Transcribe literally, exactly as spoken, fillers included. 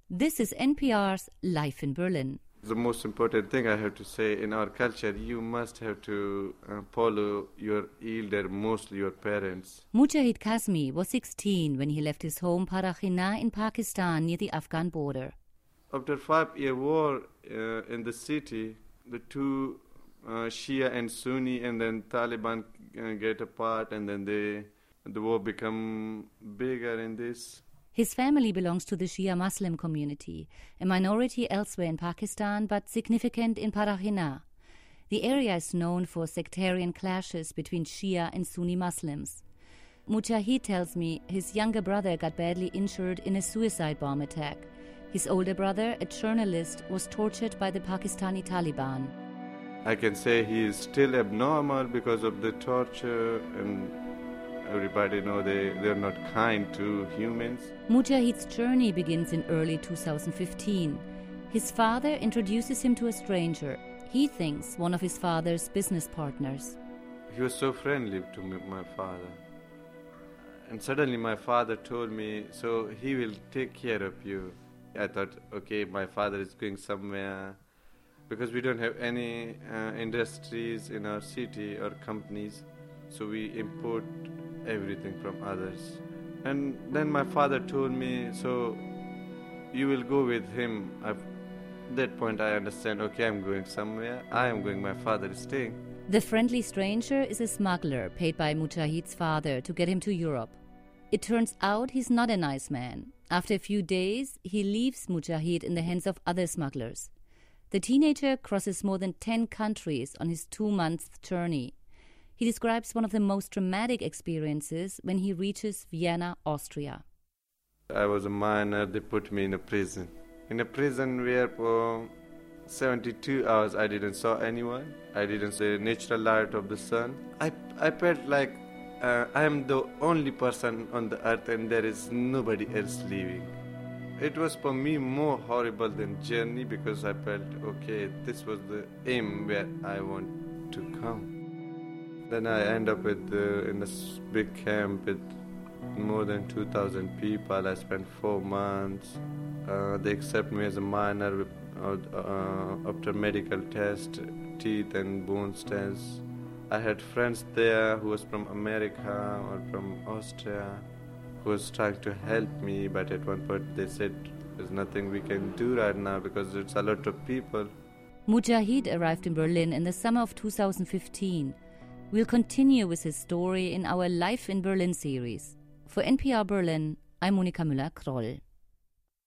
This is N P R's Life in Berlin. The most important thing I have to say, in our culture, you must have to uh, follow your elder, mostly your parents. Mujahid Kazmi was sixteen when he left his home Parakhina in Pakistan near the Afghan border. After five-year war uh, in the city, the two uh, Shia and Sunni, and then Taliban uh, get apart, and then they, the war become bigger in this. His family belongs to the Shia Muslim community, a minority elsewhere in Pakistan but significant in Parakhina. The area is known for sectarian clashes between Shia and Sunni Muslims. Mujahid tells me his younger brother got badly injured in a suicide bomb attack. His older brother, a journalist, was tortured by the Pakistani Taliban. I can say he is still abnormal because of the torture, and everybody know they, they're not kind to humans. Mujahid's journey begins in early two thousand fifteen. His father introduces him to a stranger. He thinks one of his father's business partners. He was so friendly to me, my father. And suddenly my father told me, so he will take care of you. I thought, okay, my father is going somewhere, because we don't have any uh, industries in our city or companies, so we import everything from others. And then my father told me, so you will go with him. At that point I understand, okay, I'm going somewhere, I am going, my father is staying. The friendly stranger is a smuggler paid by Mujahid's father to get him to Europe. It turns out he's not a nice man. After a few days, he leaves Mujahid in the hands of other smugglers. The teenager crosses more than ten countries on his two-month journey. He describes one of the most traumatic experiences when he reaches Vienna, Austria. I was a minor, they put me in a prison. In a prison where for seventy-two hours I didn't saw anyone. I didn't see the natural light of the sun. I, I felt like uh, I am the only person on the earth and there is nobody else living. It was for me more horrible than journey, because I felt, okay, this was the aim where I want to come. Then I end up with uh, in a big camp with more than two thousand people. I spent four months. Uh, they accept me as a minor with, uh, after medical test, teeth and bones tests. I had friends there who was from America or from Austria, who was trying to help me, but at one point they said, there's nothing we can do right now because it's a lot of people. Mujahid arrived in Berlin in the summer of two thousand fifteen. We'll continue with his story in our Life in Berlin series. For N P R Berlin, I'm Monika Müller-Kroll.